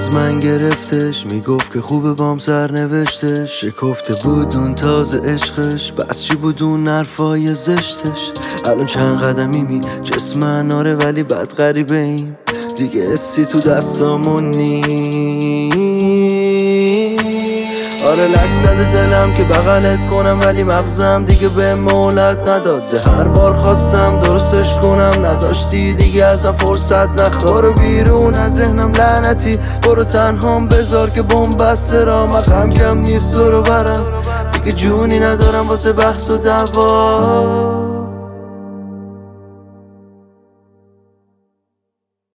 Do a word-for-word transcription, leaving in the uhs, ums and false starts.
از من گرفتش، میگفت که خوبه بام سرنوشتش. شکفته بود اون تازه عشقش، بس چی بود اون حرفای زشتش. الان چند قدمی می جسمن آره ولی بد غریبه ایم دیگه، حسی تو دستامون نیست. آره لک زده دلم که بغلت کنم ولی مغزم دیگه به مولت نداده. هر بار خواستم درستش کنم نذاشتی دیگه، ازم فرصت نخواه. برو بیرون از ذهنم لعنتی، برو تنهام بذار که بمبسته را مقام کم نیست تو رو برم دیگه، جونی ندارم واسه بحث و دعوا.